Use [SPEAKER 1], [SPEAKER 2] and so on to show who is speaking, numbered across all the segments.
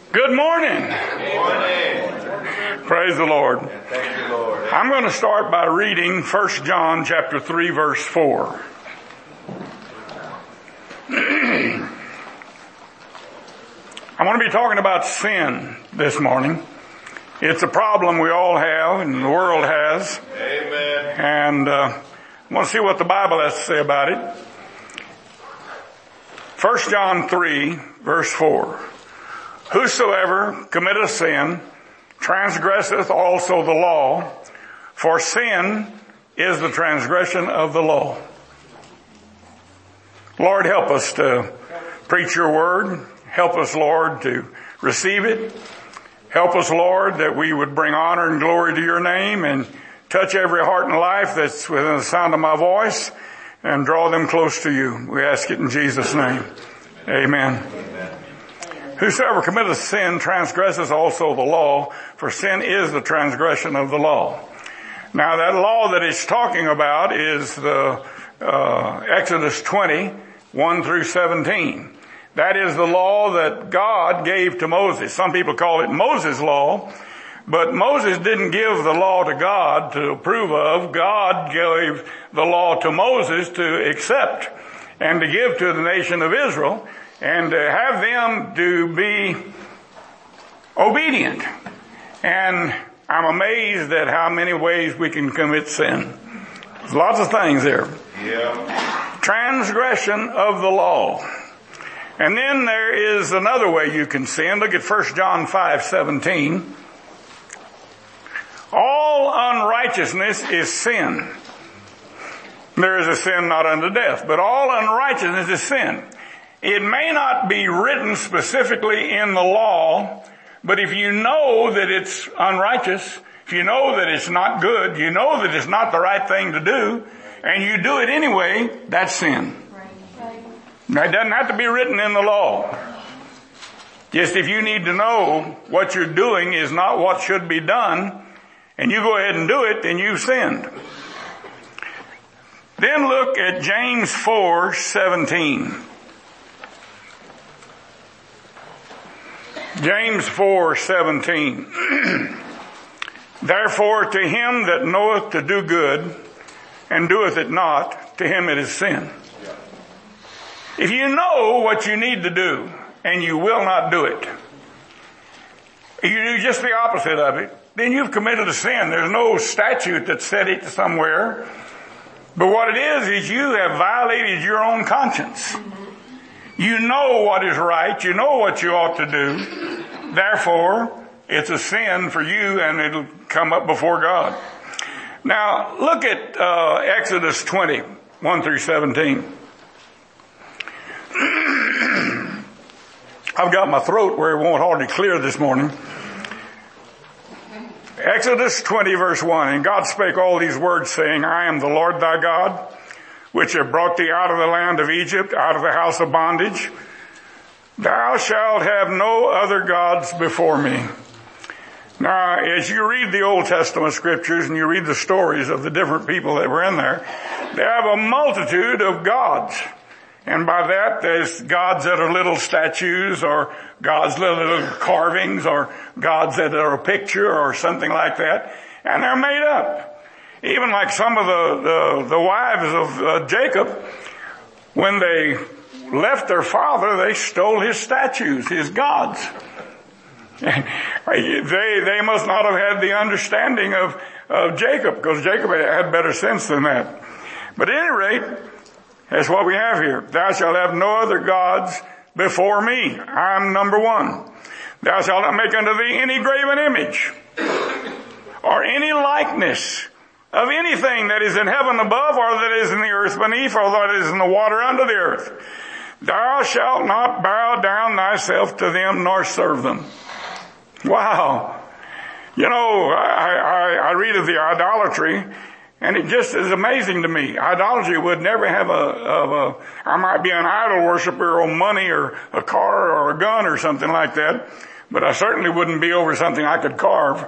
[SPEAKER 1] Good morning.
[SPEAKER 2] Good morning.
[SPEAKER 1] Praise the Lord.
[SPEAKER 2] Thank you, Lord.
[SPEAKER 1] I'm going to start by reading 1 John chapter 3 verse 4. I want to be talking about sin this morning. It's a problem we all have and the world has.
[SPEAKER 2] Amen.
[SPEAKER 1] And I want to see what the Bible has to say about it. 1 John 3 verse 4. Whosoever committeth sin transgresseth also the law, for sin is the transgression of the law. Lord, help us to preach your word. Help us, Lord, to receive it. Help us, Lord, that we would bring honor and glory to your name and touch every heart and life that's within the sound of my voice and draw them close to you. We ask it in Jesus' name. Amen. Whosoever committeth sin transgresses also the law, for sin is the transgression of the law. Now that law that he's talking about is the Exodus 20, 1 through 17. That is the law that God gave to Moses. Some people call it Moses' law, but Moses didn't give the law to God to approve of. God gave the law to Moses to accept and to give to the nation of Israel, and to have them to be obedient. And I'm amazed at how many ways we can commit sin. There's lots of things there.
[SPEAKER 2] Yeah.
[SPEAKER 1] Transgression of the law. And then there is another way you can sin. Look at 1 John 5:17. All unrighteousness is sin. There is a sin not unto death, but all unrighteousness is sin. It may not be written specifically in the law, but if you know that it's unrighteous, if you know that it's not good, you know that it's not the right thing to do, and you do it anyway, that's sin. Now, it doesn't have to be written in the law. Just if you need to know what you're doing is not what should be done, and you go ahead and do it, then you've sinned. Then look at James 4:17. James 4:17. Therefore to him that knoweth to do good and doeth it not, to him it is sin. If you know what you need to do and you will not do it, you do just the opposite of it, then you've committed a sin. There's no statute that said it somewhere. But what it is you have violated your own conscience. You know what is right. You know what you ought to do. Therefore, it's a sin for you and it'll come up before God. Now, look at Exodus 20, 1 through 17. I've got my throat where it won't hardly clear this morning. Exodus 20 verse 1. And God spake all these words, saying, I am the Lord thy God, which have brought thee out of the land of Egypt, out of the house of bondage. Thou shalt have no other gods before me. Now, as you read the Old Testament scriptures and you read the stories of the different people that were in there, they have a multitude of gods. And by that, there's gods that are little statues, or gods that are little carvings, or gods that are a picture, or something like that. And they're made up. Even like some of the wives of Jacob, when they left their father, they stole his statues, his gods. They must not have had the understanding of Jacob, because Jacob had better sense than that. But at any rate, that's what we have here. Thou shalt have no other gods before me. I'm number one. Thou shalt not make unto thee any graven image, or any likeness of anything that is in heaven above, or that is in the earth beneath, or that is in the water under the earth. Thou shalt not bow down thyself to them, nor serve them. Wow. You know, I read of the idolatry, and it just is amazing to me. Idolatry would never have I might be an idol worshiper on money or a car or a gun or something like that, but I certainly wouldn't be over something I could carve.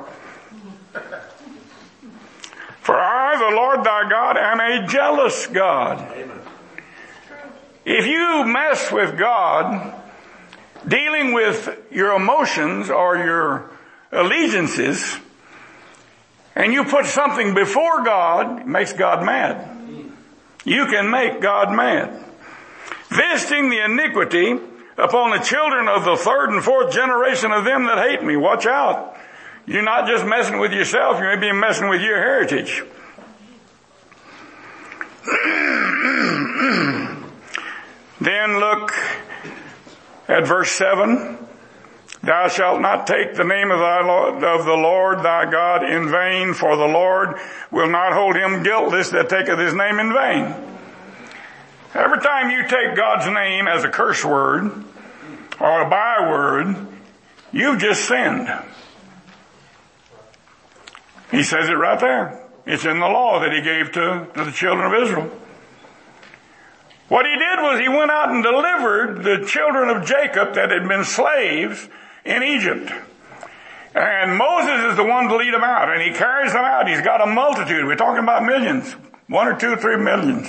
[SPEAKER 1] For I, the Lord thy God, am a jealous God. If you mess with God, dealing with your emotions or your allegiances, and you put something before God, it makes God mad. You can make God mad. Visiting the iniquity upon the children of the third and fourth generation of them that hate me. Watch out. You're not just messing with yourself, you may be messing with your heritage. Then look at verse 7. Thou shalt not take the name of the Lord thy God in vain, for the Lord will not hold him guiltless that taketh his name in vain. Every time you take God's name as a curse word or a byword, you've just sinned. He says it right there. It's in the law that he gave to the children of Israel. What he did was he went out and delivered the children of Jacob that had been slaves in Egypt. And Moses is the one to lead them out, and he carries them out. He's got a multitude. We're talking about millions. 1 or 2 or 3 millions.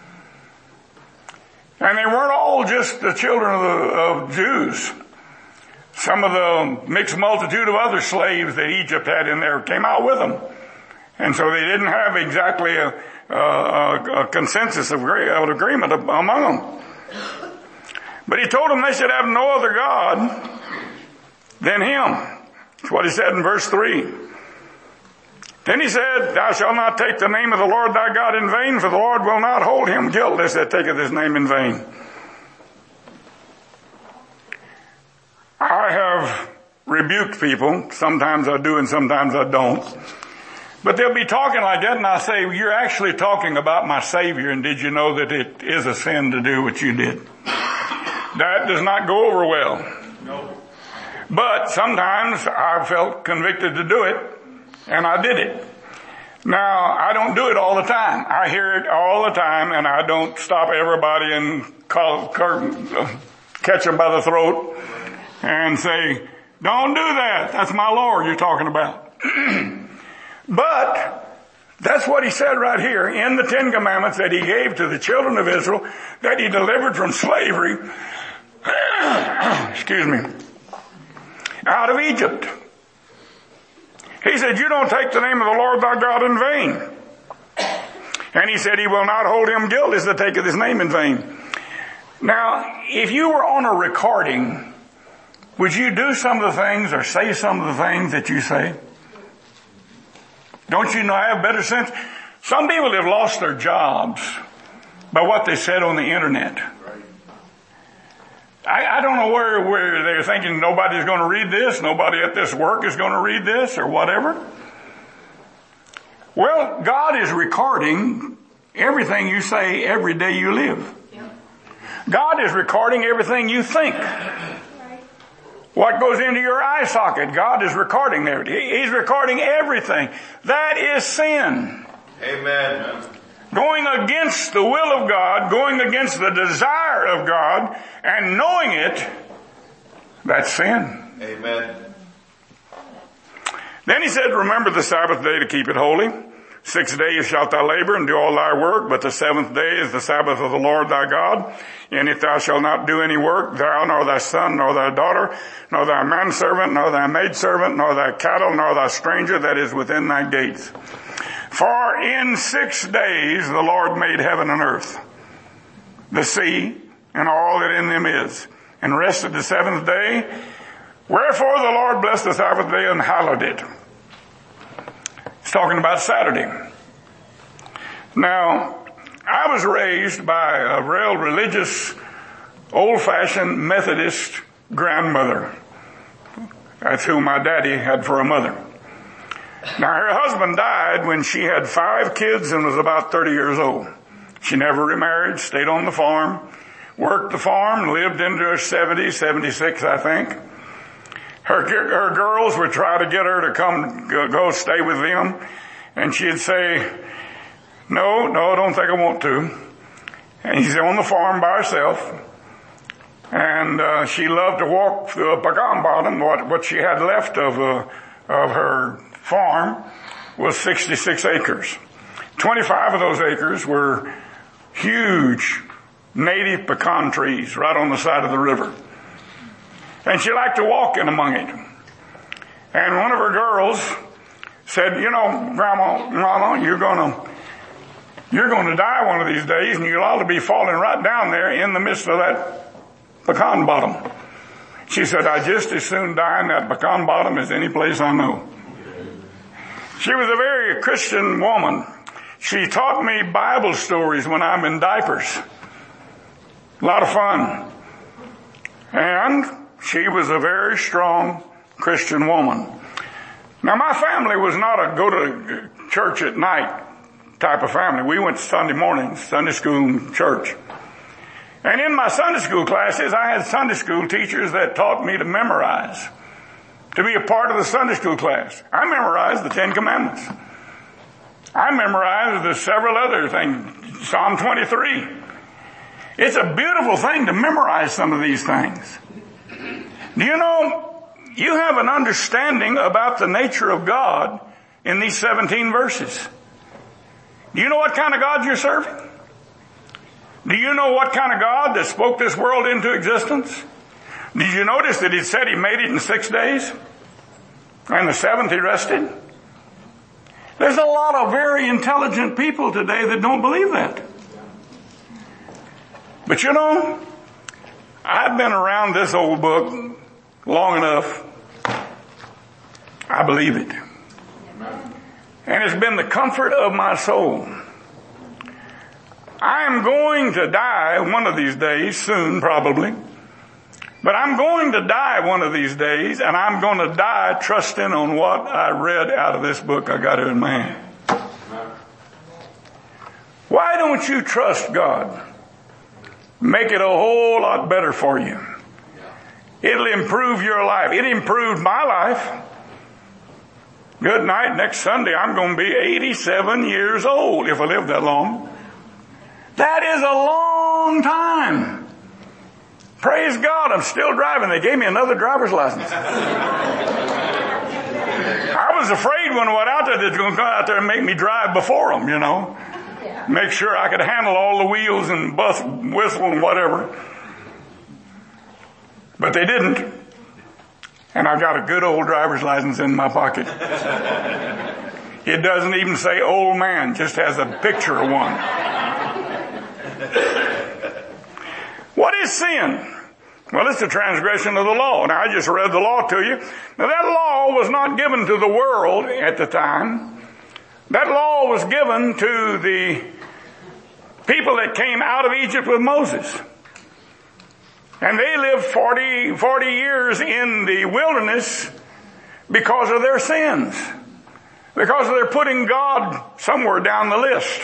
[SPEAKER 1] And they weren't all just the children of Jews. Some of the mixed multitude of other slaves that Egypt had in there came out with them. And so they didn't have exactly a consensus of agreement among them. But he told them they should have no other God than him. That's what he said in verse 3. Then he said, thou shalt not take the name of the Lord thy God in vain, for the Lord will not hold him guiltless that taketh his name in vain. I have rebuked people. Sometimes I do and sometimes I don't. But they'll be talking like that, and I say, you're actually talking about my Savior, and did you know that it is a sin to do what you did? That does not go over well. No. But sometimes I felt convicted to do it, and I did it. Now, I don't do it all the time. I hear it all the time, and I don't stop everybody and catch them by the throat and say, don't do that. That's my Lord you're talking about. But that's what he said right here in the 10 Commandments that he gave to the children of Israel, that he delivered from slavery, excuse me, out of Egypt. He said, you don't take the name of the Lord thy God in vain. And he said, he will not hold him guiltless that taketh his name in vain. Now, if you were on a recording, would you do some of the things or say some of the things that you say? Don't you know I have better sense? Some people have lost their jobs by what they said on the internet. I don't know where they're thinking nobody's going to read this, nobody at this work is going to read this or whatever. Well, God is recording everything you say every day you live. God is recording everything you think. What goes into your eye socket, God is recording there. He's recording everything. That is sin.
[SPEAKER 2] Amen.
[SPEAKER 1] Going against the will of God, going against the desire of God, and knowing it, that's sin.
[SPEAKER 2] Amen.
[SPEAKER 1] Then he said, remember the Sabbath day to keep it holy. 6 days shalt thou labor and do all thy work, but the 7th day is the Sabbath of the Lord thy God. And if thou shalt not do any work, thou, nor thy son, nor thy daughter, nor thy manservant, nor thy maidservant, nor thy cattle, nor thy stranger that is within thy gates. For in 6 days the Lord made heaven and earth, the sea, and all that in them is, and rested the 7th day. Wherefore the Lord blessed the Sabbath day and hallowed it. He's talking about Saturday. Now, I was raised by a real religious, old-fashioned Methodist grandmother. That's who my daddy had for a mother. Now, her husband died when she had 5 kids and was about 30 years old. She never remarried, stayed on the farm, worked the farm, lived into her 70s, 76, I think. Her girls would try to get her to go stay with them. And she'd say, no, I don't think I want to. And she's on the farm by herself. And she loved to walk through a pecan bottom. What she had left of her farm was 66 acres. 25 of those acres were huge native pecan trees right on the side of the river. And she liked to walk in among it. And one of her girls said, you know, Grandma, you're going to die one of these days, and you'll ought to be falling right down there in the midst of that pecan bottom. She said, I just as soon die in that pecan bottom as any place I know. She was a very Christian woman. She taught me Bible stories when I'm in diapers. A lot of fun. And she was a very strong Christian woman. Now, my family was not a go to church at night type of family. We went Sunday mornings, Sunday school and church. And in my Sunday school classes, I had Sunday school teachers that taught me to memorize, to be a part of the Sunday school class. I memorized the 10 Commandments. I memorized the several other things, Psalm 23. It's a beautiful thing to memorize some of these things. Do you know, you have an understanding about the nature of God in these 17 verses. Do you know what kind of God you're serving? Do you know what kind of God that spoke this world into existence? Did you notice that he said he made it in 6 days? And the seventh he rested? There's a lot of very intelligent people today that don't believe that. But you know, I've been around this old book long enough. I believe it. And it's been the comfort of my soul. I am going to die one of these days, soon probably. But I'm going to die one of these days, and I'm going to die trusting on what I read out of this book I got here in my hand. Why don't you trust God? Make it a whole lot better for you. It'll improve your life. It improved my life. Good night. Next Sunday, I'm going to be 87 years old if I live that long. That is a long time. Praise God, I'm still driving. They gave me another driver's license. I was afraid when I went out there that they were going to come out there and make me drive before them, you know. Make sure I could handle all the wheels and bus, whistle and whatever. But they didn't. And I got a good old driver's license in my pocket. It doesn't even say old man, just has a picture of one. What is sin? Well, it's the transgression of the law. Now, I just read the law to you. Now, that law was not given to the world at the time. That law was given to the people that came out of Egypt with Moses. And they lived 40 years in the wilderness because of their sins. Because they're putting God somewhere down the list.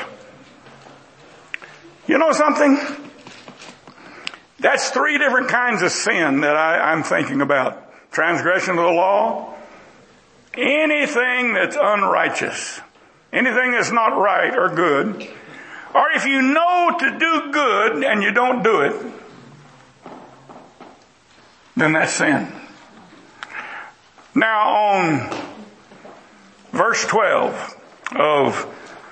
[SPEAKER 1] You know something? That's 3 different kinds of sin that I'm thinking about. Transgression of the law, anything that's unrighteous, anything that's not right or good, or if you know to do good and you don't do it, then that's sin. Now on verse 12 of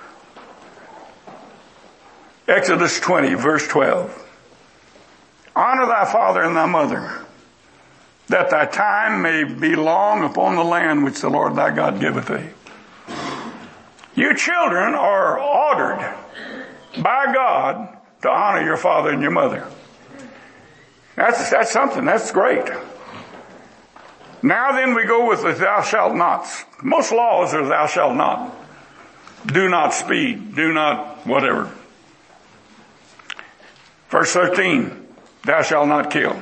[SPEAKER 1] Exodus 20, verse 12. Honor thy father and thy mother, that thy time may be long upon the land which the Lord thy God giveth thee. You children are ordered by God to honor your father and your mother. That's something. That's great. Now then we go with the thou shalt nots. Most laws are thou shalt not. Do not speed. Do not whatever. Verse 13. Thou shalt not kill.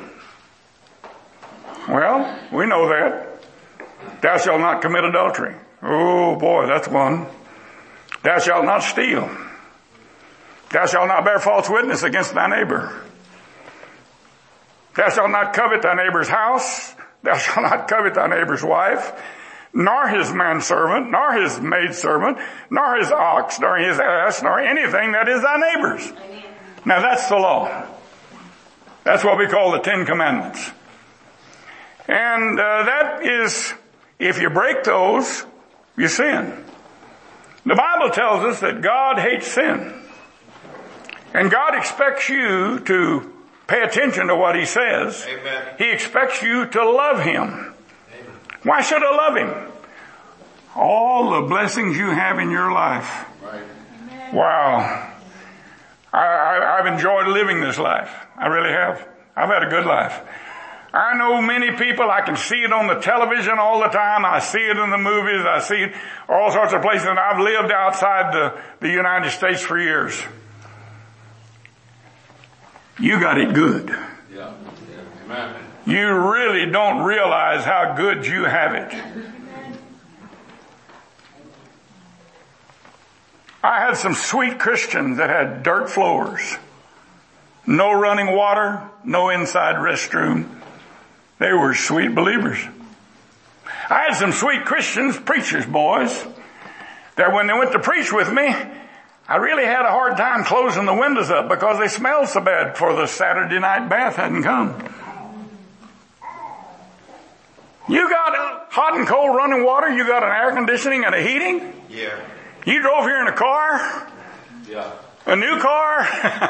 [SPEAKER 1] Well, we know that. Thou shalt not commit adultery. Oh boy, that's one. Thou shalt not steal. Thou shalt not bear false witness against thy neighbor. Thou shalt not covet thy neighbor's house. Thou shalt not covet thy neighbor's wife, nor his manservant, nor his maidservant, nor his ox, nor his ass, nor anything that is thy neighbor's. Amen. Now that's the law. That's what we call the 10 Commandments. And that is, if you break those, you sin. The Bible tells us that God hates sin. And God expects you to Pay attention to what he says.
[SPEAKER 2] Amen.
[SPEAKER 1] He expects you to love him. Why should I love him? All the blessings you have in your life.
[SPEAKER 2] Right.
[SPEAKER 1] Wow. I've enjoyed living this life. I really have. I've had a good life. I know many people. I can see it on the television all the time. I see it in the movies. I see it all sorts of places. And I've lived outside the United States for years. You got it good.
[SPEAKER 2] Yeah. Amen.
[SPEAKER 1] You really don't realize how good you have it. I had some sweet Christians that had dirt floors. No running water, no inside restroom. They were sweet believers. I had some sweet Christians, preachers, boys, that when they went to preach with me, I really had a hard time closing the windows up because they smelled so bad before the Saturday night bath hadn't come. You got hot and cold running water, you got an air conditioning and a heating.
[SPEAKER 2] Yeah.
[SPEAKER 1] You drove here in a car,
[SPEAKER 2] Yeah.
[SPEAKER 1] a new car.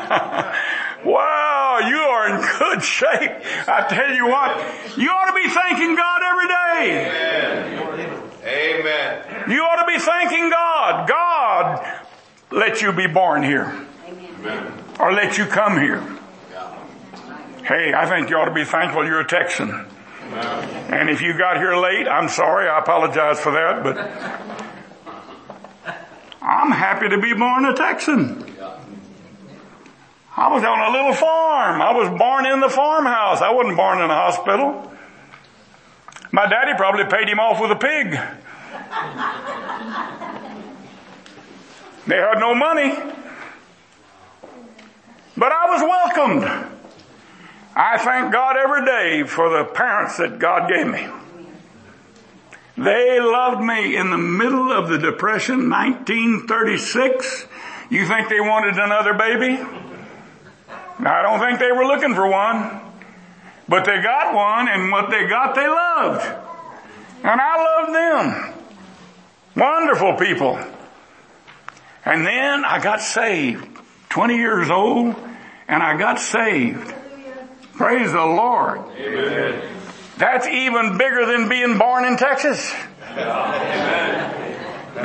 [SPEAKER 1] Wow, you are in good shape. I tell you what, you ought to be thanking God every day.
[SPEAKER 2] Amen. Amen.
[SPEAKER 1] You ought to be thanking God. God let you be born here.
[SPEAKER 2] Amen.
[SPEAKER 1] Or let you come here.
[SPEAKER 2] Yeah.
[SPEAKER 1] Hey, I think you ought to be thankful you're a Texan.
[SPEAKER 2] Amen.
[SPEAKER 1] And if you got here late, I'm sorry, I apologize for that, but I'm happy to be born a Texan. I was on a little farm. I was born in the farmhouse. I wasn't born in a hospital. My daddy probably paid him off with a pig. They had no money. But I was welcomed. I thank God every day for the parents that God gave me. They loved me in the middle of the Depression, 1936. You think they wanted another baby? I don't think they were looking for one. But they got one, and what they got they loved. And I loved them. Wonderful people. And then I got saved. 20 years old, and I got saved. Praise the Lord.
[SPEAKER 2] Amen.
[SPEAKER 1] That's even bigger than being born in Texas.
[SPEAKER 2] Amen.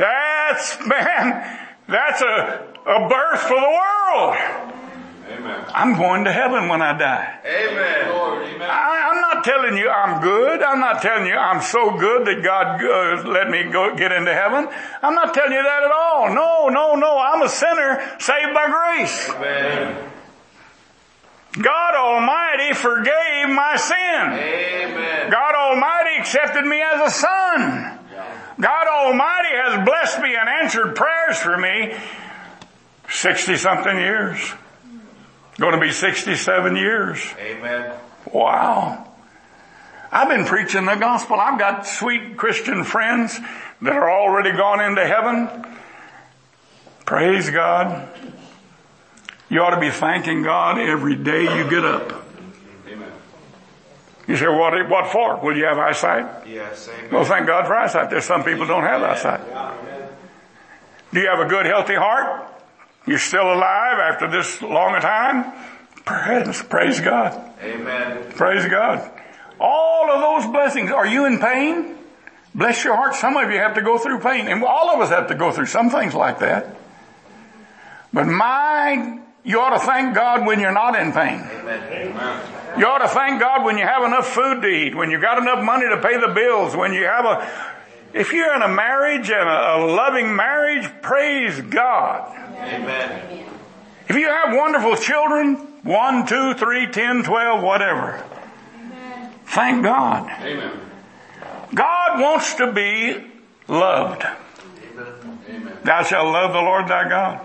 [SPEAKER 1] That's a birth for the world.
[SPEAKER 2] Amen.
[SPEAKER 1] I'm going to heaven when I die.
[SPEAKER 2] Amen. Lord, amen.
[SPEAKER 1] I'm not telling you I'm good. I'm not telling you I'm so good that God let me go get into heaven. I'm not telling you that at all. No. I'm a sinner saved by grace.
[SPEAKER 2] Amen.
[SPEAKER 1] God Almighty forgave my sin.
[SPEAKER 2] Amen.
[SPEAKER 1] God Almighty accepted me as a son. God Almighty has blessed me and answered prayers for me 60-something years. Going to be 67 years.
[SPEAKER 2] Amen.
[SPEAKER 1] Wow. I've been preaching the gospel. I've got sweet Christian friends that are already gone into heaven. Praise God. You ought to be thanking God every day you get up.
[SPEAKER 2] Amen.
[SPEAKER 1] You say, what for? Will you have eyesight?
[SPEAKER 2] Yes, amen.
[SPEAKER 1] Well, thank God for eyesight. There's some people don't have eyesight. Do you have a good, healthy heart? You're still alive after this long a time? Praise God.
[SPEAKER 2] Amen.
[SPEAKER 1] Praise God. All of those blessings. Are you in pain? Bless your heart. Some of you have to go through pain. And all of us have to go through some things like that. But you ought to thank God when you're not in pain.
[SPEAKER 2] Amen.
[SPEAKER 1] You ought to thank God when you have enough food to eat, when you got enough money to pay the bills, when you have if you're in a marriage and a loving marriage, praise God.
[SPEAKER 2] Amen.
[SPEAKER 1] If you have wonderful children, 1, 2, 3, 10, 12, whatever, thank God.
[SPEAKER 2] Amen.
[SPEAKER 1] God wants to be loved.
[SPEAKER 2] Amen.
[SPEAKER 1] Thou shalt love the Lord thy God.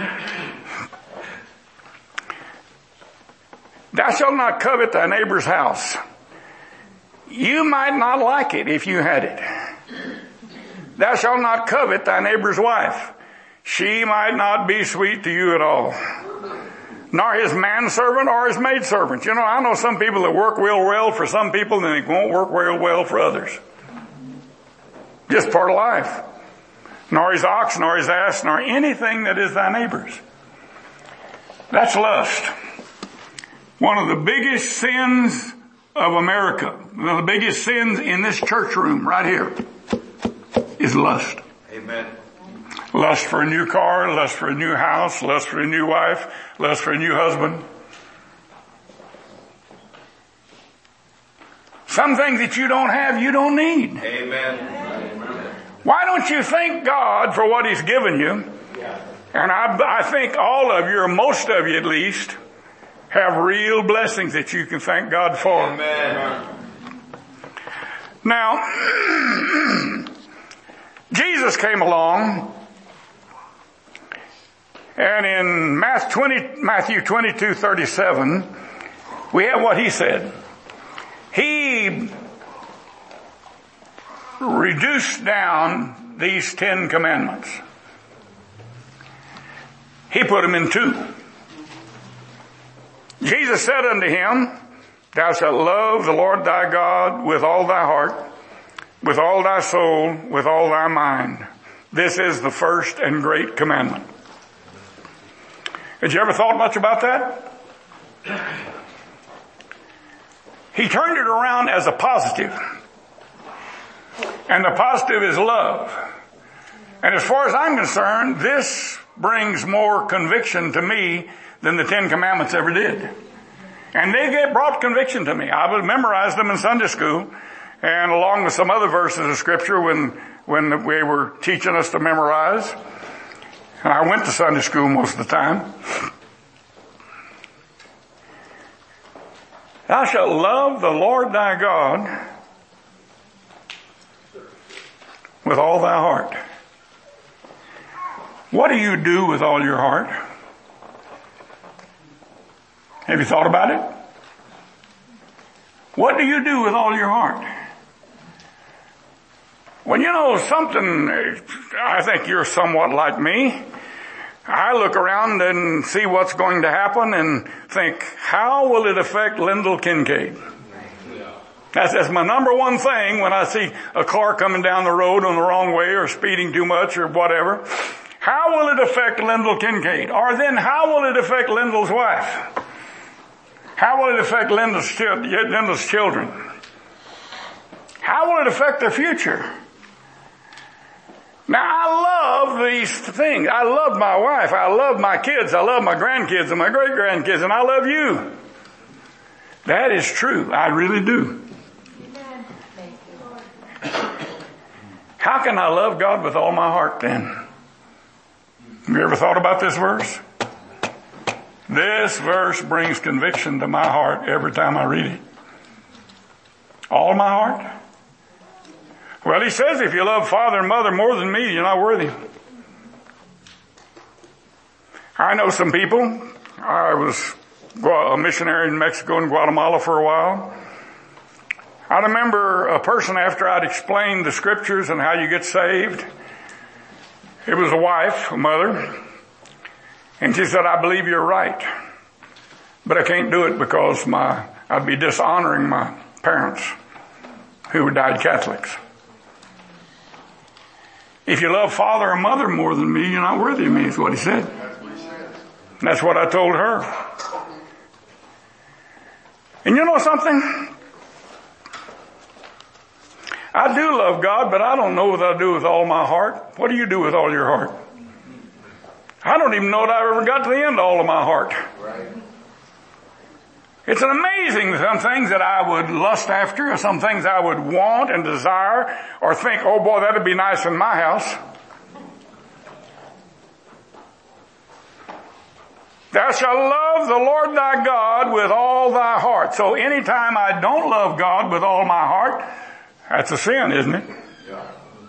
[SPEAKER 1] Thou shalt not covet thy neighbor's house. You might not like it if you had it. Thou shalt not covet thy neighbor's wife. She might not be sweet to you at all. Nor his manservant or his maidservant. You know, I know some people that work real well for some people and they won't work real well for others. Just part of life. Nor his ox, nor his ass, nor anything that is thy neighbor's. That's lust. One of the biggest sins of America, one of the biggest sins in this church room right here is lust.
[SPEAKER 2] Amen.
[SPEAKER 1] Lust for a new car, lust for a new house, lust for a new wife, lust for a new husband. Some things that you don't have, you don't need.
[SPEAKER 2] Amen.
[SPEAKER 1] Why don't you thank God for what He's given you? And I think all of you, or most of you at least, have real blessings that you can thank God for.
[SPEAKER 2] Amen.
[SPEAKER 1] Now, Jesus came along, and in Matthew 22:37, we have what He said. He reduced down these 10 commandments. He put them in 2. Jesus said unto him, Thou shalt love the Lord thy God with all thy heart, with all thy soul, with all thy mind. This is the first and great commandment. Had you ever thought much about that? He turned it around as a positive. And the positive is love. And as far as I'm concerned, this brings more conviction to me than the 10 Commandments ever did. And they brought conviction to me. I would memorize them in Sunday school, and along with some other verses of Scripture when we were teaching us to memorize. And I went to Sunday school most of the time. Thou shalt love the Lord thy God with all thy heart. What do you do with all your heart? Have you thought about it? What do you do with all your heart? Well, you know something, I think you're somewhat like me. I look around and see what's going to happen and think, how will it affect Lyndall Kincaid? That's my number one thing when I see a car coming down the road on the wrong way or speeding too much or whatever. How will it affect Lyndall Kincaid? Or then how will it affect Lyndall's wife? How will it affect Lyndall's children? How will it affect their future? Now, I love these things. I love my wife. I love my kids. I love my grandkids and my great-grandkids, and I love you. That is true. I really do. How can I love God with all my heart then? Have you ever thought about this verse? This verse brings conviction to my heart every time I read it. All my heart? Well, he says if you love father and mother more than me, you're not worthy. I know some people. I was a missionary in Mexico and Guatemala for a while. I remember a person after I'd explained the scriptures and how you get saved. It was a wife, a mother. And she said, I believe you're right. But I can't do it because I'd be dishonoring my parents who died Catholics. If you love father or mother more than me, you're not worthy of me, is what he said. That's what I told her. And you know something? I do love God, but I don't know what I do with all my heart. What do you do with all your heart? I don't even know that I ever got to the end of all of my heart. It's an amazing, some things that I would lust after, or some things I would want and desire, or think, oh boy, that'd be nice in my house. Thou shalt love the Lord thy God with all thy heart. So anytime I don't love God with all my heart, that's a sin, isn't it? Yeah.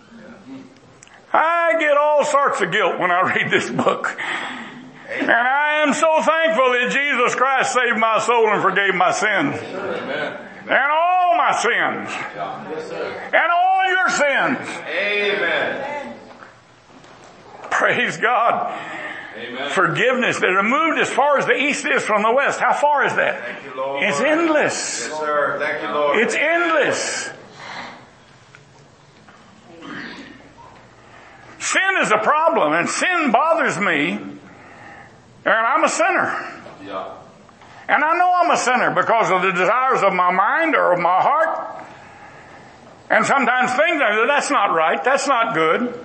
[SPEAKER 1] I get all sorts of guilt when I read this book. Amen. And I am so thankful that Jesus Christ saved my soul and forgave my sins. Amen. And all my sins. Yes, and all your sins. Amen. Praise God. Amen. Forgiveness that removed as far as the east is from the west. How far is that?
[SPEAKER 2] Thank you, Lord.
[SPEAKER 1] It's endless.
[SPEAKER 2] Yes, sir. Thank you, Lord.
[SPEAKER 1] It's endless. Sin is a problem, and sin bothers me, and I'm a sinner. Yeah. And I know I'm a sinner because of the desires of my mind or of my heart. And sometimes things, that's not right, that's not good.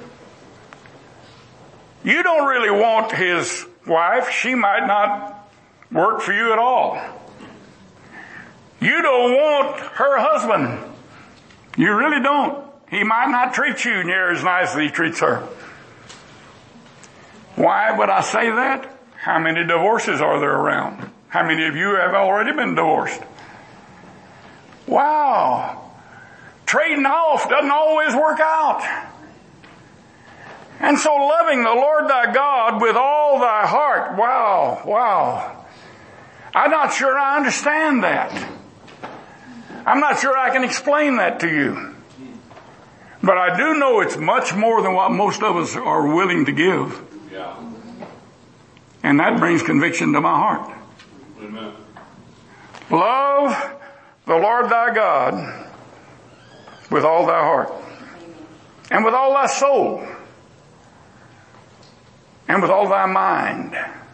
[SPEAKER 1] You don't really want his wife. She might not work for you at all. You don't want her husband. You really don't. He might not treat you near as nice as he treats her. Why would I say that? How many divorces are there around? How many of you have already been divorced? Wow. Trading off doesn't always work out. And so loving the Lord thy God with all thy heart. Wow. I'm not sure I understand that. I'm not sure I can explain that to you. But I do know it's much more than what most of us are willing to give.
[SPEAKER 2] Yeah.
[SPEAKER 1] And that brings conviction to my heart.
[SPEAKER 2] Amen.
[SPEAKER 1] Love the Lord thy God with all thy heart, and with all thy soul, and with all thy mind.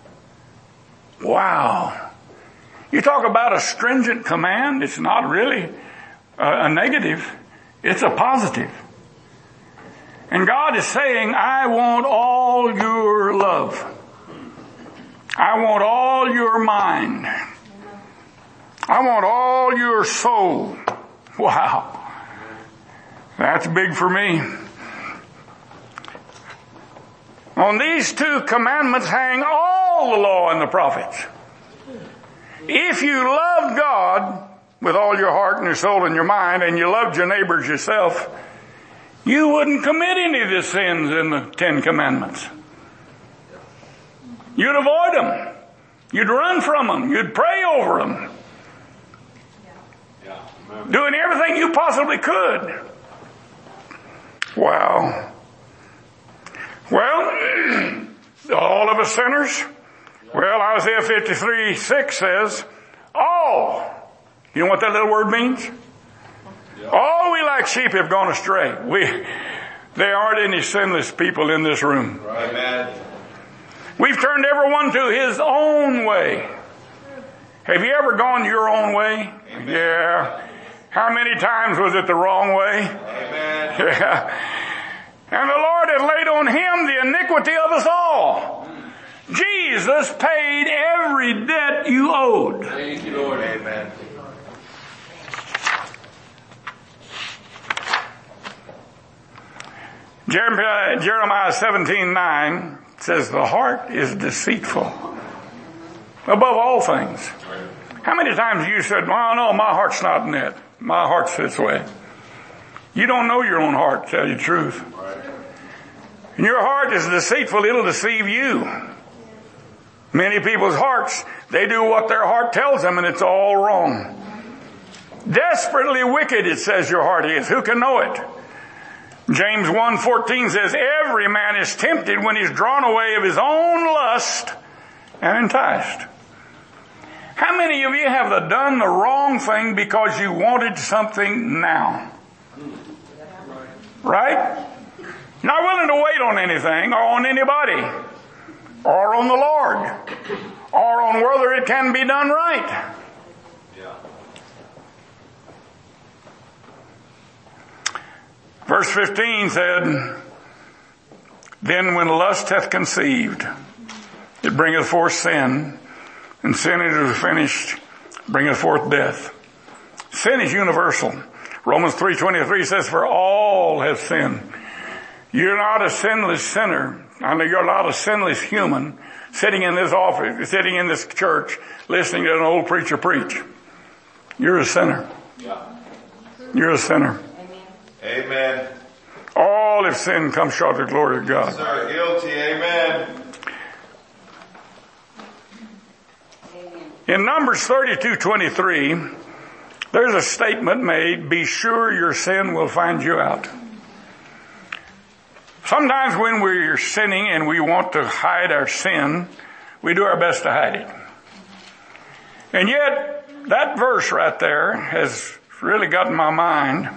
[SPEAKER 1] Wow. You talk about a stringent command. It's not really a negative. It's a positive. And God is saying, I want all your love. I want all your mind. I want all your soul. Wow. That's big for me. On these two commandments hang all the law and the prophets. If you love God with all your heart and your soul and your mind, and you loved your neighbors yourself, you wouldn't commit any of the sins in the 10 Commandments. You'd avoid them. You'd run from them. You'd pray over them. Doing everything you possibly could. Wow. Well, all of us sinners. Well, Isaiah 53:6 says, all. You know what that little word means? All we like sheep have gone astray. There aren't any sinless people in this room.
[SPEAKER 2] Amen.
[SPEAKER 1] We've turned everyone to his own way. Have you ever gone your own way?
[SPEAKER 2] Amen.
[SPEAKER 1] Yeah. How many times was it the wrong way?
[SPEAKER 2] Amen.
[SPEAKER 1] Yeah. And the Lord has laid on him the iniquity of us all. Jesus paid every debt you owed.
[SPEAKER 2] Thank you, Lord. Amen.
[SPEAKER 1] Jeremiah 17:9 says the heart is deceitful above all things. How many times you said, well, no, my heart's not in it. My heart's this way. You don't know your own heart, to tell you the truth. And your heart is deceitful. It'll deceive you. Many people's hearts, they do what their heart tells them, and it's all wrong. Desperately wicked, it says your heart is. Who can know it? James 1:14 says, every man is tempted when he's drawn away of his own lust and enticed. How many of you have done the wrong thing because you wanted something now? Right? Not willing to wait on anything or on anybody or on the Lord or on whether it can be done right. Verse 15 said, then when lust hath conceived, it bringeth forth sin, and sin it is finished, bringeth forth death. Sin is universal. Romans 3:23 says, for all have sinned. You're not a sinless sinner. I know you're not a sinless human sitting in this office, sitting in this church, listening to an old preacher preach. You're a sinner. You're a sinner.
[SPEAKER 2] Amen.
[SPEAKER 1] All have sinned, come short of the glory of God.
[SPEAKER 2] Sir, guilty. Amen.
[SPEAKER 1] In Numbers 32:23, there's a statement made, be sure your sin will find you out. Sometimes when we're sinning and we want to hide our sin, we do our best to hide it. And yet, that verse right there has really gotten my mind.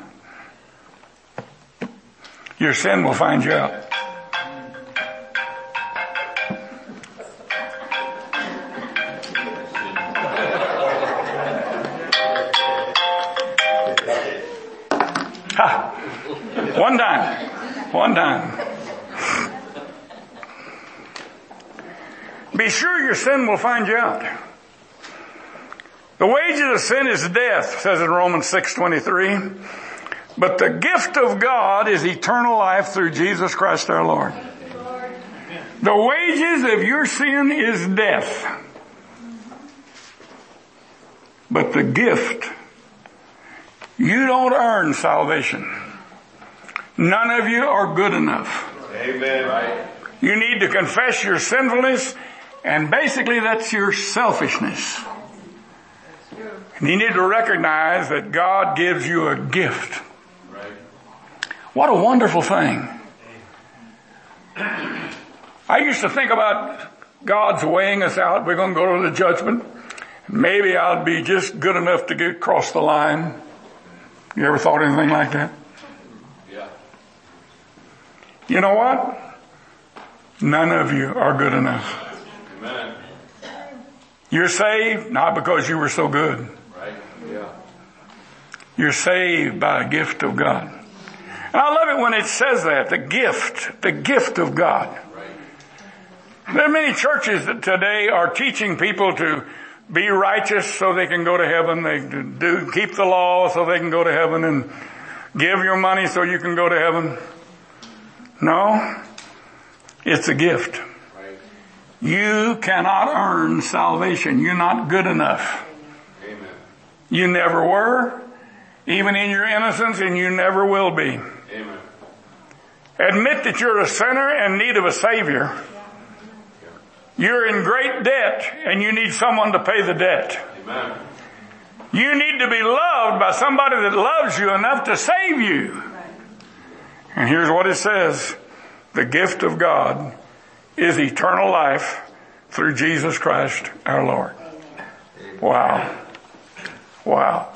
[SPEAKER 1] Your sin will find you out. One time. One time. Be sure your sin will find you out. The wages of sin is death, says in Romans 6:23. But the gift of God is eternal life through Jesus Christ our Lord. The wages of your sin is death. But the gift, you don't earn salvation. None of you are good enough.
[SPEAKER 2] Amen.
[SPEAKER 1] You need to confess your sinfulness, and basically that's your selfishness. And you need to recognize that God gives you a gift. What a wonderful thing. I used to think about God's weighing us out. We're going to go to the judgment. Maybe I'll be just good enough to get across the line. You ever thought anything like that?
[SPEAKER 2] Yeah.
[SPEAKER 1] You know what? None of you are good enough.
[SPEAKER 2] Amen.
[SPEAKER 1] You're saved not because you were so good.
[SPEAKER 2] Right. Yeah.
[SPEAKER 1] You're saved by a gift of God. And I love it when it says that, the gift of God.
[SPEAKER 2] Right.
[SPEAKER 1] There are many churches that today are teaching people to be righteous so they can go to heaven. They keep the law so they can go to heaven, and give your money so you can go to heaven. No, it's a gift.
[SPEAKER 2] Right.
[SPEAKER 1] You cannot earn salvation. You're not good enough.
[SPEAKER 2] Amen.
[SPEAKER 1] You never were, even in your innocence, and you never will be.
[SPEAKER 2] Amen.
[SPEAKER 1] Admit that you're a sinner in need of a Savior. You're in great debt, and you need someone to pay the debt.
[SPEAKER 2] Amen.
[SPEAKER 1] You need to be loved by somebody that loves you enough to save you. And here's what it says. The gift of God is eternal life through Jesus Christ our Lord. Wow. Wow.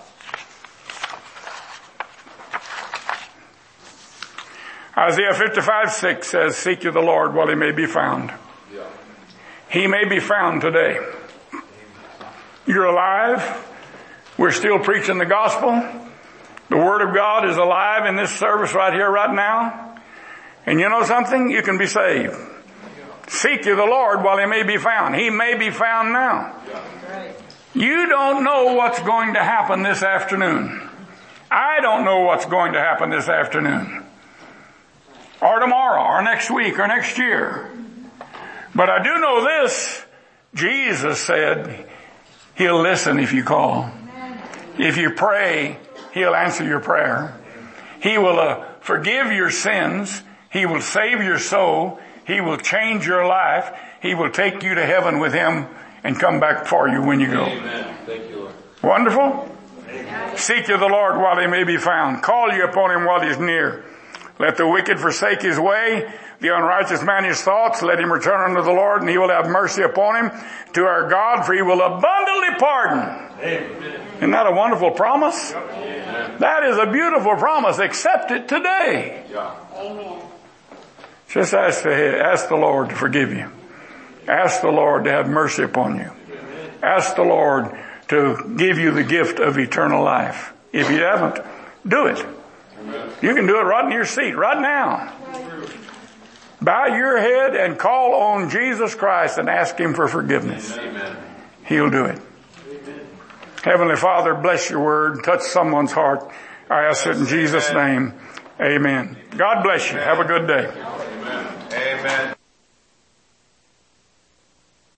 [SPEAKER 1] Isaiah 55:6 says, seek ye the Lord while he may be found.
[SPEAKER 2] Yeah.
[SPEAKER 1] He may be found today. You're alive. We're still preaching the gospel. The Word of God is alive in this service right here, right now. And you know something? You can be saved. Seek ye the Lord while he may be found. He may be found now. You don't know what's going to happen this afternoon. I don't know what's going to happen this afternoon, or tomorrow, or next week, or next year. But I do know this. Jesus said he'll listen if you call. If you pray, he'll answer your prayer. He will forgive your sins. He will save your soul. He will change your life. He will take you to heaven with him and come back for you when you go.
[SPEAKER 2] Amen. Thank you, Lord.
[SPEAKER 1] Wonderful. Seek ye the Lord while he may be found. Call ye upon him while he's near. Let the wicked forsake his way, the unrighteous man his thoughts. Let him return unto the Lord, and he will have mercy upon him. To our God, for he will abundantly pardon.
[SPEAKER 2] Amen.
[SPEAKER 1] Isn't that a wonderful promise?
[SPEAKER 2] Amen.
[SPEAKER 1] That is a beautiful promise. Accept it today.
[SPEAKER 2] Yeah.
[SPEAKER 3] Amen.
[SPEAKER 1] Just ask the Lord to forgive you. Ask the Lord to have mercy upon you. Ask the Lord to give you the gift of eternal life. If you haven't, do it. You can do it right in your seat, right now. Bow your head and call on Jesus Christ and ask him for forgiveness.
[SPEAKER 2] Amen.
[SPEAKER 1] He'll do it. Heavenly Father, bless your word. Touch someone's heart. I ask it in Jesus' name. Amen. God bless you. Have a good day.
[SPEAKER 2] Amen. Amen.